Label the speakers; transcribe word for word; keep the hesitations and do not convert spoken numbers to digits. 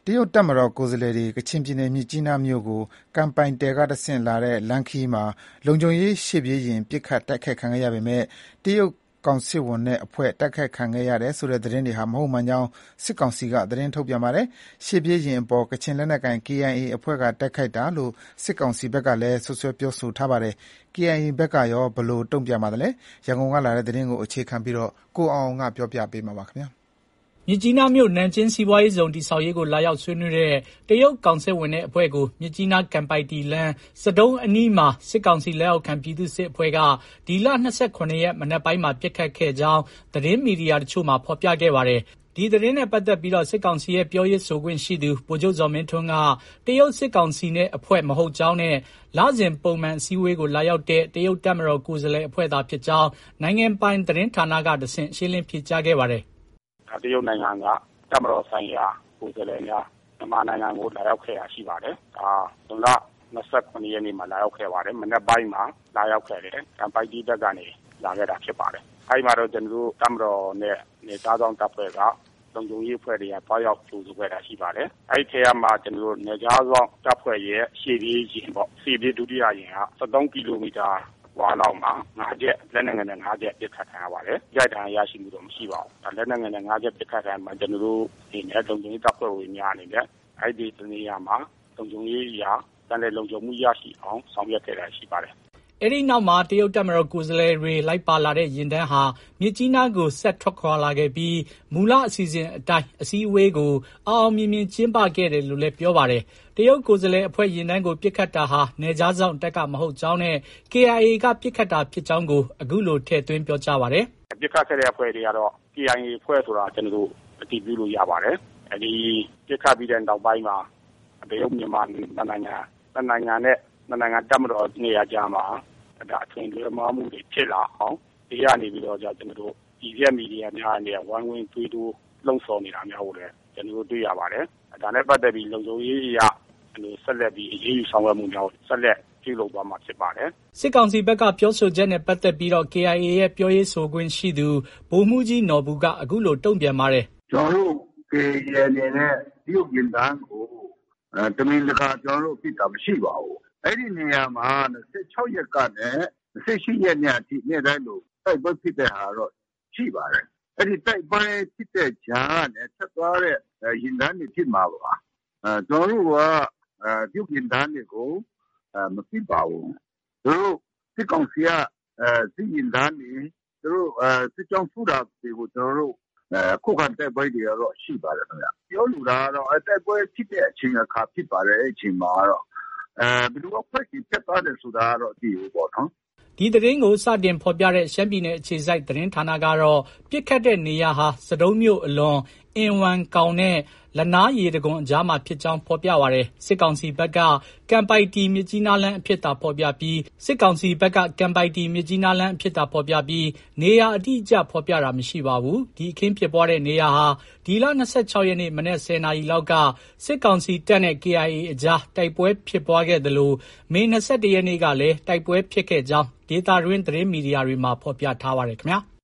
Speaker 1: တရုတ်တပ်မတော်ကိုယ်စားလှယ်တွေကချင်ပြည်နယ်မြစ်ကြီးနားမြို့ကိုကမ်ပိုင်တယ်ကတဆင့်လာတဲ့လမ်းခရီးမှာလုံခြုံရေးရှေ့ပြေးယာဉ်ပစ်ခတ်တိုက်ခိုက်ခံခဲ့ရပေမဲ့တရုတ်ကောင်စစ်ဝန်နဲ့အဖွဲ့တိုက်ခိုက်ခံခဲ့ရတယ်ဆိုတဲ့သတင်းတွေဟာမဟုတ်မှန်ကြောင်းစစ်ကောင်စီကသတင်းထုတ်ပြန်ပါတယ်။ရှေ့ပြေးယာဉ်အပေါ်ကချင်လက်နက်ကိုင် ကေအိုင်အေ အဖွဲ့ကတိုက်ခိုက်တာလို့စစ်ကောင်စီဘက်ကလည်းစွပ်စွဲပြောဆိုထားပါတယ်။ ကေအိုင်အေ ဘက်ကရောဘယ်လိုတုံ့ပြန်ပါသလဲ။ရန်ကုန်ကလာတဲ့သတင်းကိုအခြေခံပြီးကိုအောင်အောင်ကပြောပြပေးမှာပါခင်ဗျာ။
Speaker 2: မြစ်ကြီးနားမြို့နန်ကျင်းစီးပွားရေးဇုံတည်ဆောက်ရေးကိုလာရောက်ဆွေးနွေးတဲ့တရုတ်ကောင်စစ်ဝန်တဲ့အဖွဲ့ကိုမြစ်ကြီးနားကန်ပိုက်တီလန်းစတုံးအနီးမှာစစ်ကောင်စီလက်အောက်ခံပြည်သူ့စစ်အဖွဲ့ကဒီလ၂၇ရက်မနက်ပိုင်းမှာပစ်ခတ်ခဲ့ကြောင်းသတင်းမီဒီယာတချို့မှာဖော်ပြခဲ့ပါတယ်။ဒီသတင်းနဲ့ပတ်သက်ပြီးစစ်ကောင်စီရဲ့ပြောရေးဆိုခွင့်ရှိသူဗိုလ်ချုပ်ဇော်မင်းထွန်းကတရုတ်စစ်ကောင်စီနဲ့အဖွဲ့မဟုတ်ကြောင်းနဲ့လစဉ်ပုံမှန်အစည်းအဝေးကိုလာရောက်တဲ့တရုတ်တပ်မတော်ကိုယ်စားလှယ်အဖွဲ့သာဖြစ်ကြောင်းနိုင်ငံပိုင်သတင်းဌာနကတဆင့်ရှင်းလင်းဖြေကြားခဲ့ပါတယ်
Speaker 3: ။တရုတ်နိုင်ငံကတပ်မတော်ဆိုင်ရာကိုယ်စားလှယ်များမြန်မာနိုင်ငံကိုလာရောက်ခဲ့တာရှိပါတယ်။ဒါဇွန်လ၂၇ရက်နေ့မှာလာရောက်ခဲ့ပါတယ်။မနက်ပိုင်းမှာလာရောက်ခဲ့တယ်။ကမ်ပိုက်တီဘက်ကနေလာခဲ့တာဖြစ်ပါတယ်။အဲဒီမှာတော့ကျွန်တော်တို့တပ်မတော်နဲ့နေသားဆောင်တပ်ဖွဲ့ကလုံခြုံရေးအဖွဲ့တွေကတွားရောက်ကြိုဆိုခဲ့တာရှိပါတယ်။အဲဒီထဲမှာကျွန်တော်တို့နေသားဆောင်တပ်ဖွဲ့ရဲ့ရှေ့ပြေးယာဉ်ပေါ့ရှေ့ပြေးဒုတိယယာဉ်က၁၃ကီလိုမီတာဝါလောက်မှာငါးချက်လက်နက်ငယ်နဲ့ငါးချက်ပစ်ခတ်ခံရပါတယ်။ရိုက်တံရရှိမှုတော့မရှိပါဘူး။ဒါလက်နက်ငယ်နဲ့ငါးချက်ပစ်ခတ်ခံမှာကျွန်တော်တို့ဒီနဲ့လုံခြုံရေးတပ်ဖွဲ့ဝင်များအနေနဲ့အဲဒီတနေရာမှာလုံခြုံရေးရာတန်တဲ့လုံခြုံမှုရရှိအောင်ဆောင်ရွက်ခဲ့တာရှိပါတယ်။
Speaker 2: အဲဒီနောက်မှာတရုတ်တပ်မတော်ကိုယ်စားလှယ်တွေလိုက်ပါလာတဲ့ရင်တန်းဟာမြစ်ကြီးနားကိုဆက်ထွက်ခွာလာခဲ့ပြီးမူလအစီအစဉ်အတိုင်းအစည်းအဝေးကိုအောင်အောင်မြင်မြင်ကျင်းပခဲ့တယ်လို့လည်းပြောပါတယ်။တရုတ်ကိုယ်စားလှယ်အဖွဲ့ရင်တန်းကိုပြစ်ခတ်တာဟာနယ်ခြားစောင့်တပ်ကမဟုတ်ကြောင်းနဲ့ ကေအိုင်အေ ကပြစ်ခတ်တာဖြစ်ကြောင်းကိုအခုလိုထည့်သွင်းပြောကြားပါတယ်
Speaker 3: ။ပြစ်ခတ်ခဲ့တဲ့အဖွဲ့တွေကတော့ ကေအိုင်အေ အဖွဲ့ဆိုတာကျွန်တော်တို့အတည်ပြုလို့ရပါတယ်။အဲဒီပြစ်ခတ်ပြီးတဲ့နောက်ပိုင်းမှာတရုတ်မြန်မာနိုင်ငံနိုင်ငံနဲ့နိုင်ငံတပ်မတော်နေရာကြားမှာဒါအထင်လွဲမှားမှုတွေဖြစ်လာအောင်ဒီကနေပြီးတော့ကျွန်တော်တို့ဒီရက်မီဒီယာများနဲ့ဝိုင်းဝန်းသွေးတိုးလှုံ့ဆော်နေတာများကိုလည်းကျွန်တော်တို့တွေ့ရပါတယ်။ဒါနဲ့ပတ်သက်ပြီးလုံခြုံရေးအရာဆက်လက်ပြီးအရေးယူဆောင်ရွက်မှုများဆက်လက်ပြုလုပ်သွားမှာဖြစ်ပါတယ်
Speaker 2: ။စစ်ကောင်စီဘက်ကပြောဆိုချက်နဲ့ပတ်သက်ပြီးတော့ ကေအိုင်အေ ရဲ့ပြောရေးဆိုခွင့်ရှိသူဗိုလ်မှူးကြီးနော်ဘူးကအခုလိုတုံ့ပြန်ပါတယ်
Speaker 4: ။ကျွန်တော်တို့ ကေအိုင်အေ အနေနဲ့တရုတ်ရင်တန်းကိုအဲတမင်တကာကျွန်တော်တို့ပြစ်တာမရှိပါဘူး။အဲ့ဒီနေရာမှာ၂၆ရက်ကနေ၂၈ရက်နေ့အထိနေ့တိုင်းလို့တိုက်ပွဲဖြစ်တဲ့ဟာတော့ရှိပါတယ်။အဲ့ဒီတိုက်ပွဲဖြစ်တဲ့ကြားနဲ့ဆက်သွားတဲ့ရင်တန်းတွေဖြစ်မှာပါ။အဲကျွန်တော်တို့ကအဲပြုတ်ရင်တန်းတွေကိုအဲမဖြစ်ပါဘူး။တို့စစ်ကောင်စီကအဲစစ်ရင်တန်းတွေတို့အဲစစ်ကြောင်းဖူးတာတွေကိုကျွန်တော်တို့အဲခုခံတိုက်ပွဲတွေတော့ရှိပါတယ်ခင်ဗျ။ပြောလူတာတော့အဲတိုက်ပွဲဖြစ်တဲ့အချိန်အခါဖြစ်ပါတယ်အဲ့အချိန်မှာတော့အဲဘယ်လိုဖွဲ့စည်းဖြတ်သွားတယ်ဆိုတာတော့ဒီလိုပေါ့နော်
Speaker 2: ဒီသတင်းကိုစတင်ဖော်ပြတဲ့ရှမ်းပြည်နယ်အခြေစိုက်သတင်းဌာနကတော့ပြစ်ခတ်တဲ့နေရာဟာစတုံးမြို့အလွန်အင်ဝမ်ကောင်နဲ့လနားရေတကွန်အကြားမှာဖြစ်ကြောင်းဖော်ပြပါရယ်စစ်ကောင်စီဘက်ကကမ်ပိုက်တီမြစ်ကြီးနားလမ်းအဖြစ်သာဖော်ပြပြီးစစ်ကောင်စီဘက်ကကမ်ပိုက်တီမြစ်ကြီးနားလမ်းအဖြစ်သာဖော်ပြပြီးနေရာအတိအကျဖော်ပြတာမရှိပါဘူးဒီအခင်းဖြစ်ပွားတဲ့နေရာဟာဒီလ၂၆ရက်နေ့မနက်၁၀နာရီလောက်ကစစ်ကောင်စီတပ်နဲ့ ကေအိုင်အေ အကြားတိုက်ပွဲဖြစ်ပွားခဲ့သလိုမေ၂၁ရက်နေ့ကလည်းတိုက်ပွဲဖြစ်ခဲ့ကြောင်းဒေတာရင်းသတင်းမီဒီယာတွေမှာဖော်ပြထားပါတယ်ခင်ဗျာ